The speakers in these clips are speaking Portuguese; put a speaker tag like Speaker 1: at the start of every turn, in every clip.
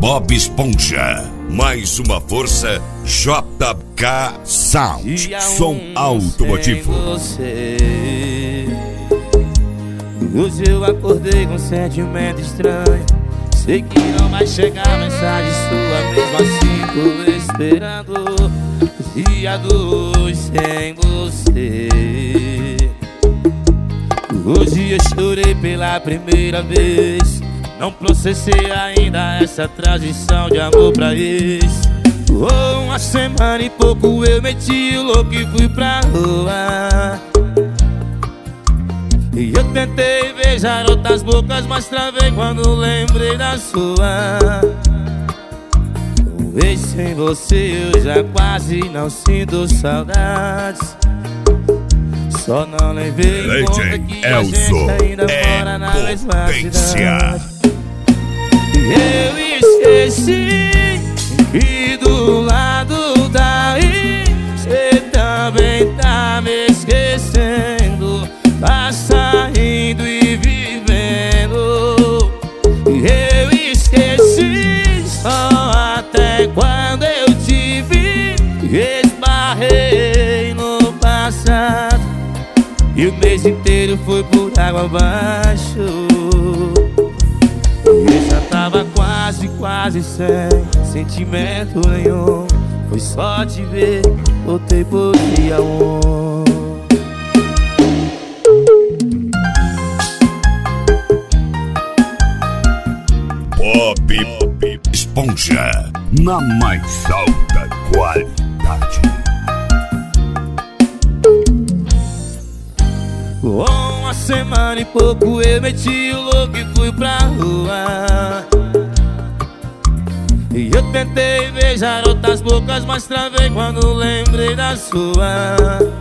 Speaker 1: Bob Esponja. Mais uma força, JK Sound, som automotivo.
Speaker 2: Hoje eu acordei com um sentimento estranho. Sei que não vai chegar mensagem sua, mesmo assim tô esperando dia 2 sem você. Hoje eu chorei pela primeira vez. Não processei ainda essa transição de amor pra ex. Uma semana e pouco eu meti o louco e fui pra rua. E eu tentei beijar outras bocas, mas travei quando lembrei da sua. Talvez sem você eu já quase não sinto saudades. Só não levei em conta que a gente ainda mora na mesma cidade. Eu esqueci que do lado daí cê também tá me esquecendo. Tá saindo e vivendo. Eu esqueci só até quando eu te vi. Esbarrei no passado e o mês inteiro foi por água abaixo. Eu já tava quase sem sentimento nenhum. Foi só te ver, voltei por dia 1.
Speaker 1: Bob Esponja, na mais alta qualidade.
Speaker 2: Uma semana e pouco eu meti o louco e fui pra rua. E eu tentei beijar outras bocas, mas travei quando lembrei da sua.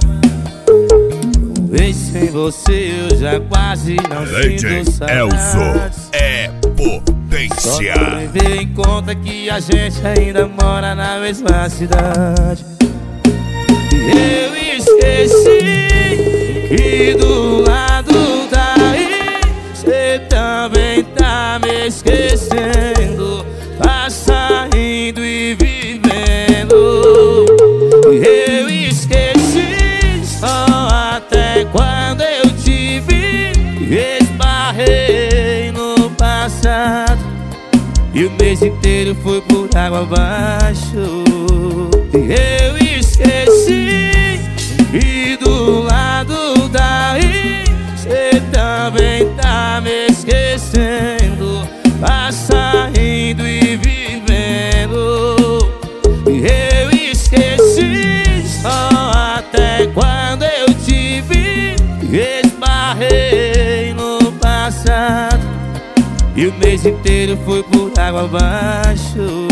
Speaker 2: Talvez sem você eu já quase não sinto saudades.
Speaker 1: É
Speaker 2: Só
Speaker 1: potência.
Speaker 2: não levei em conta que a gente ainda mora na mesma cidade. Eu esqueci que do lado daí cê também tá me esquecendo. Tá saindo e vivendo. Eu esqueci só até quando eu te vi. Esbarrei no passado e o mês inteiro foi por água abaixo. Eu esqueci que do lado daí cê também tá me esquecendo. Tá saindo e vivendo. Eu esqueci só até quando eu te vi. Esbarrei no passado e o mês inteiro foi por água abaixo.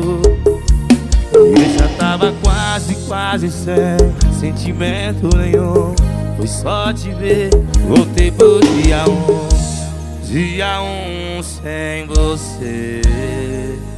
Speaker 2: Eu já tava quase sem sentimento nenhum. Foi só te ver, voltei por dia 1. Dia 1 sem você.